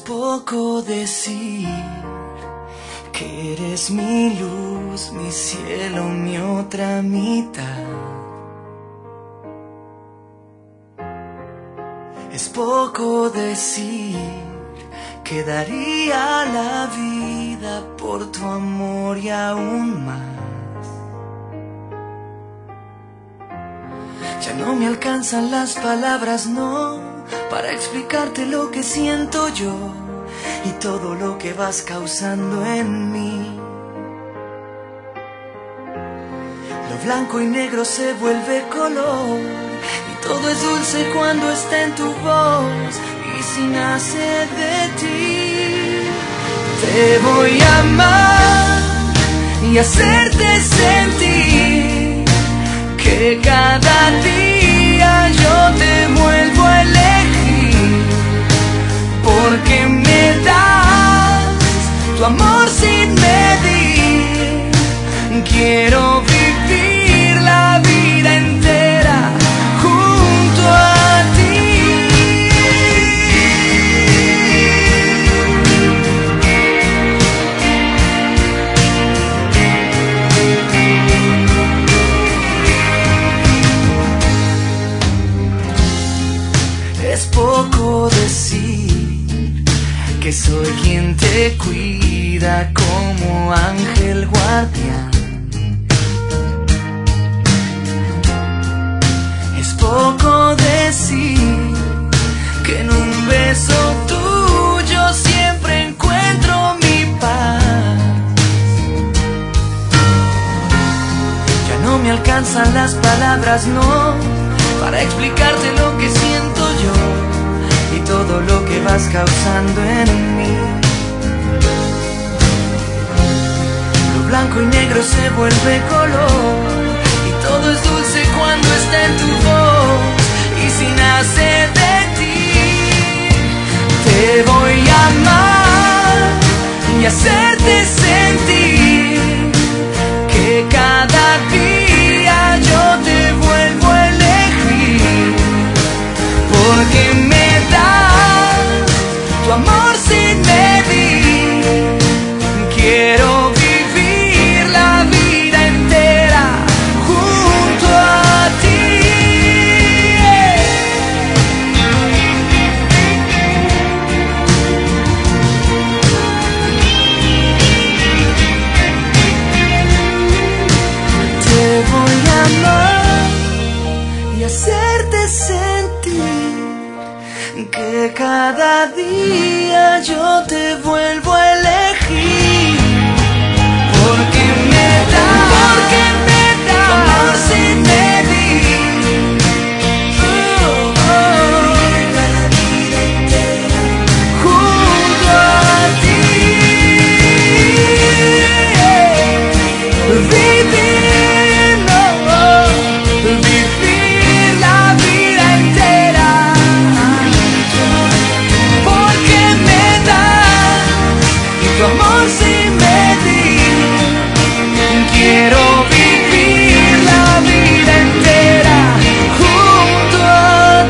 poco decir que eres mi luz, mi cielo, mi otra mitad. Es poco decir que daría la vida por tu amor y aún más. Ya no me alcanzan las palabras, no, para explicarte lo que siento yo y todo lo que vas causando en mí. Lo blanco y negro se vuelve color y todo es dulce cuando está en tu voz y si nace de ti. Te voy a amar y hacerte sentir que cada día yo te vuelvo a elegir, porque me das tu amor sin medir. Quiero vivir la vida entera junto a ti. Es poco decir que soy quien te cuida como ángel guardián. Es poco decir que en un beso tuyo siempre encuentro mi paz. Ya no me alcanzan las palabras, no, para explicarte lo que siento yo y todo lo que vas causando en mí. Lo blanco y negro se vuelve color y todo es dulce cuando está en tu voz y si nace de ti. Te voy a amar y hacerte sentir que cada día yo te vuelvo a elegir, porque me das tu amor sin medir. Quiero vivir la vida entera junto a ti. Te voy a amar y hacerte sentir que cada día yo te vuelvo a elegir, porque me das tu amor sin medir. Junto a ti. Vivir la vida entera, porque me das tu amor sin medir. Quiero vivir la vida entera junto a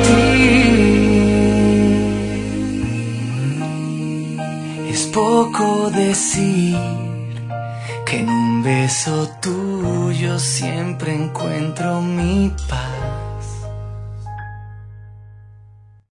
ti. Es poco decir que en un beso tuyo siempre encuentro mi paz.